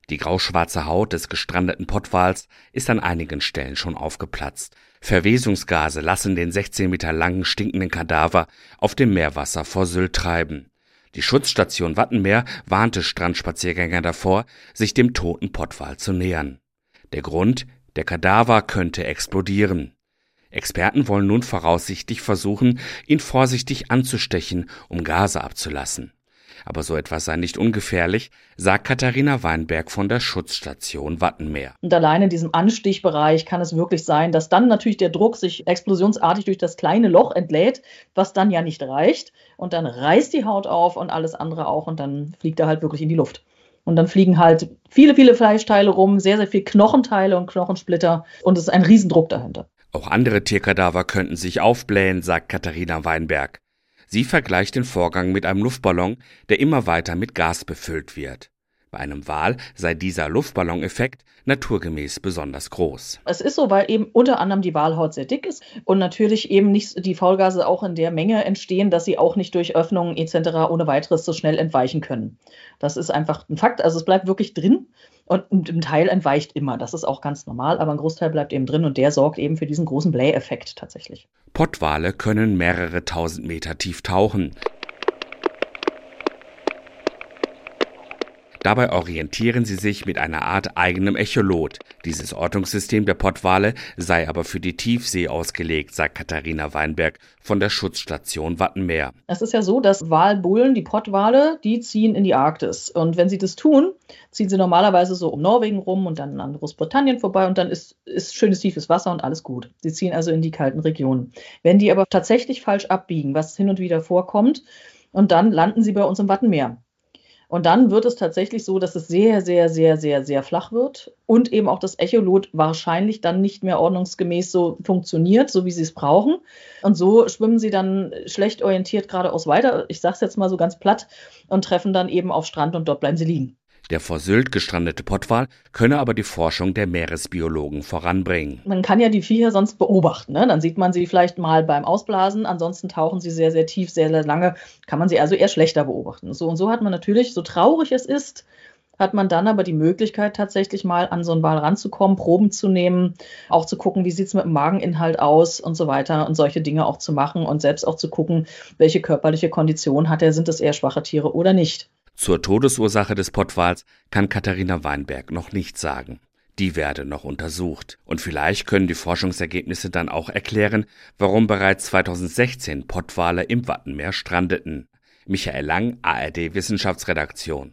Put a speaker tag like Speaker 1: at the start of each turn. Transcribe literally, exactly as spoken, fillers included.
Speaker 1: Die grauschwarze Haut des gestrandeten Pottwals ist an einigen Stellen schon aufgeplatzt. Verwesungsgase lassen den sechzehn Meter langen, stinkenden Kadaver auf dem Meerwasser vor Sylt treiben. Die Schutzstation Wattenmeer warnte Strandspaziergänger davor, sich dem toten Pottwal zu nähern. Der Grund: der Kadaver könnte explodieren. Experten wollen nun voraussichtlich versuchen, ihn vorsichtig anzustechen, um Gase abzulassen. Aber so etwas sei nicht ungefährlich, sagt Katharina Weinberg von der Schutzstation Wattenmeer.
Speaker 2: Und allein in diesem Anstichbereich kann es wirklich sein, dass dann natürlich der Druck sich explosionsartig durch das kleine Loch entlädt, was dann ja nicht reicht. Und dann reißt die Haut auf und alles andere auch und dann fliegt er halt wirklich in die Luft. Und dann fliegen halt viele, viele Fleischteile rum, sehr, sehr viel Knochenteile und Knochensplitter und es ist ein Riesendruck dahinter.
Speaker 1: Auch andere Tierkadaver könnten sich aufblähen, sagt Katharina Weinberg. Sie vergleicht den Vorgang mit einem Luftballon, der immer weiter mit Gas befüllt wird. Bei einem Wal sei dieser Luftballoneffekt naturgemäß besonders groß.
Speaker 2: Es ist so, weil eben unter anderem die Walhaut sehr dick ist und natürlich eben nicht die Faulgase auch in der Menge entstehen, dass sie auch nicht durch Öffnungen et cetera ohne weiteres so schnell entweichen können. Das ist einfach ein Fakt. Also es bleibt wirklich drin und ein Teil entweicht immer. Das ist auch ganz normal, aber ein Großteil bleibt eben drin und der sorgt eben für diesen großen Bläheffekt tatsächlich.
Speaker 1: Pottwale können mehrere tausend Meter tief tauchen. Dabei orientieren sie sich mit einer Art eigenem Echolot. Dieses Ortungssystem der Pottwale sei aber für die Tiefsee ausgelegt, sagt Katharina Weinberg von der Schutzstation Wattenmeer.
Speaker 2: Es ist ja so, dass Walbullen, die Pottwale, die ziehen in die Arktis. Und wenn sie das tun, ziehen sie normalerweise so um Norwegen rum und dann an Großbritannien vorbei und dann ist, ist schönes tiefes Wasser und alles gut. Sie ziehen also in die kalten Regionen. Wenn die aber tatsächlich falsch abbiegen, was hin und wieder vorkommt, und dann landen sie bei uns im Wattenmeer. Und dann wird es tatsächlich so, dass es sehr, sehr, sehr, sehr, sehr flach wird und eben auch das Echolot wahrscheinlich dann nicht mehr ordnungsgemäß so funktioniert, so wie sie es brauchen. Und so schwimmen sie dann schlecht orientiert geradeaus weiter, ich sage es jetzt mal so ganz platt, und treffen dann eben auf Strand und dort bleiben sie liegen.
Speaker 1: Der vor Sylt gestrandete Pottwal könne aber die Forschung der Meeresbiologen voranbringen.
Speaker 2: Man kann ja die Viecher sonst beobachten, ne? Dann sieht man sie vielleicht mal beim Ausblasen, ansonsten tauchen sie sehr, sehr tief, sehr, sehr lange, kann man sie also eher schlechter beobachten. So und so hat man natürlich, so traurig es ist, hat man dann aber die Möglichkeit, tatsächlich mal an so einen Wal ranzukommen, Proben zu nehmen, auch zu gucken, wie sieht es mit dem Mageninhalt aus und so weiter und solche Dinge auch zu machen und selbst auch zu gucken, welche körperliche Kondition hat er, sind es eher schwache Tiere oder nicht.
Speaker 1: Zur Todesursache des Pottwals kann Katharina Weinberg noch nichts sagen. Die werde noch untersucht. Und vielleicht können die Forschungsergebnisse dann auch erklären, warum bereits zweitausendsechzehn Pottwale im Wattenmeer strandeten. Michael Lang, A R D Wissenschaftsredaktion.